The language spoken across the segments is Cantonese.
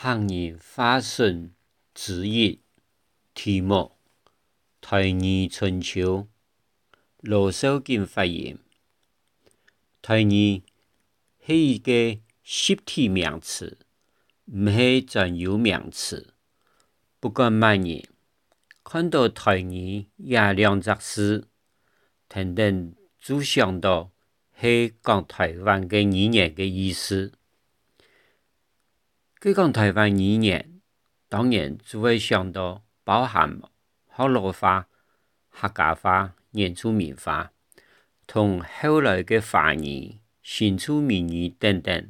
汉语发生之一，题目：台语春秋。罗守敬发言。台语是一个实体名词，唔是专有名词。不管乜嘢，看到台语也两隻字，等等就想到是講台灣嘅語言嘅意思。佢講台灣語言，當然就會想到包含客家話、客家話、原住民話，同後來嘅華語、新住民語等等。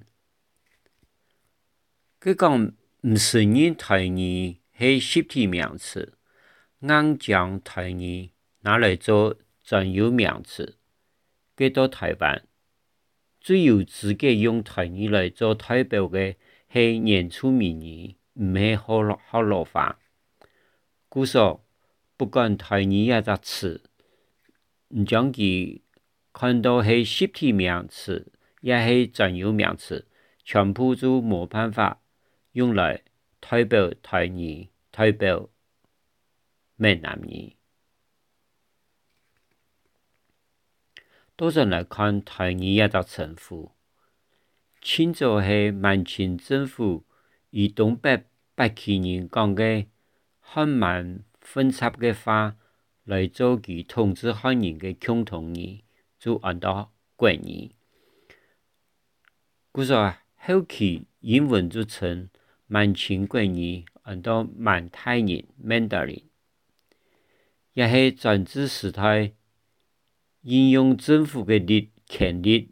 佢講唔承認台語係實體名詞，硬將台語拿來做專有名詞。佢到台灣最有資格用台語來做代表嘅係原住民語，唔係客家話。故所不管台語一個詞，唔將佢看到係實體名詞，也係專有名詞，全部就冇辦法用來代表台語、代表閩南語。多人來看台語一個稱呼，清朝係滿清政府以東北八旗人講嘅漢閩混雜嘅話來做其統治漢人嘅共同語，就按到國語。故所後期英文就稱滿清國語按到滿泰人 Mandarin， 也係專制時代應用政府嘅權力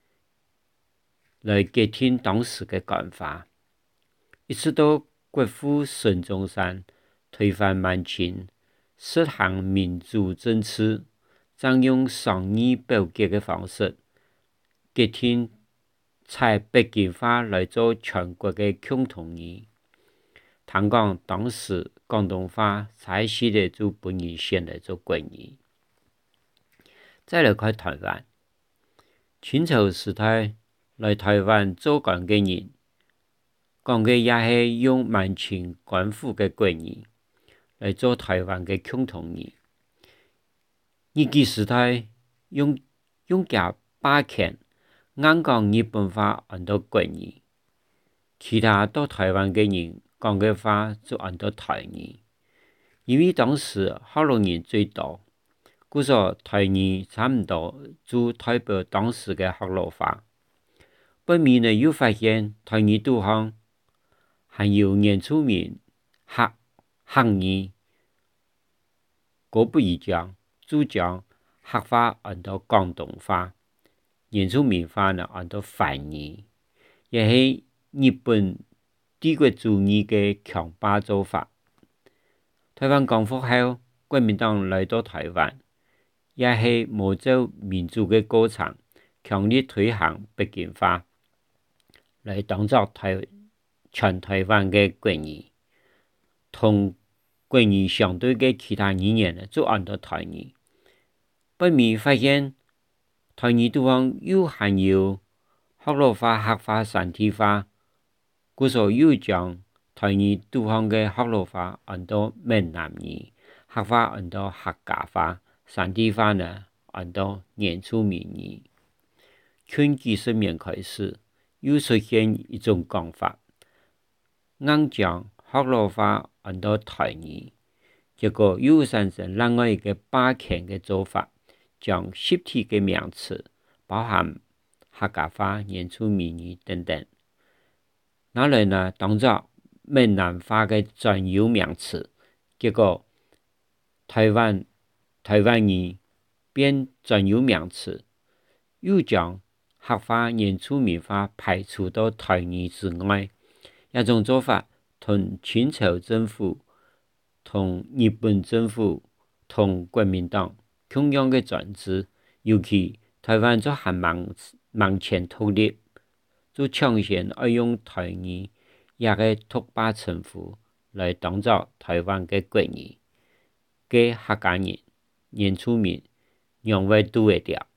來決定當時嘅講法，一直到國父孫中山推翻滿清，實行民主政治，採用雙語表決嘅方式，決定採北京話來做全國嘅共同語。聽講當時廣東話採取的就本人先來做國語。再來看台灣，清朝時代來台灣做官嘅人，講嘅也係用滿清官府嘅國語來做台灣嘅共同語。日據時代用假霸權硬講日本話按到國語，其他到台灣嘅人講嘅話就按到台語。因為當時客家人最多，故所台語差唔多就代表當時嘅客家話。後面呢又發現台語度項含有原住民客語，果不一樣，就將客話按到廣東話，原住民話呢按到繁語，也係日本帝國主義嘅強霸做法。台灣光復後，國民黨來到台灣，也係冇走民主嘅過程，強力推行北京話，來當作全台灣嘅國語，同國語相對嘅其他語言呢，就按到台語。後面發現台語度項又含有客家話、客話、山地話，故所又將台語度項嘅客家話按到閩南語，客話按到客家話，山地話呢按到原住民語。從幾十年開始，又出現一種講法，硬將客家話按到台語，結果又產生另外一個霸權嘅做法，將實體嘅名詞，包含客家話、原住民語等等，拿來呢當作閩南話嘅專有名詞，結果台灣語變專有名詞，又將客話、原住民話排除到台語之外。一種做法同清朝政府、同日本政府、同國民黨同樣嘅專制，尤其台灣就係滿清獨立，就搶先愛用台語一個獨霸稱呼來當作台灣嘅國語，給客家人、原住民兩位都會掉。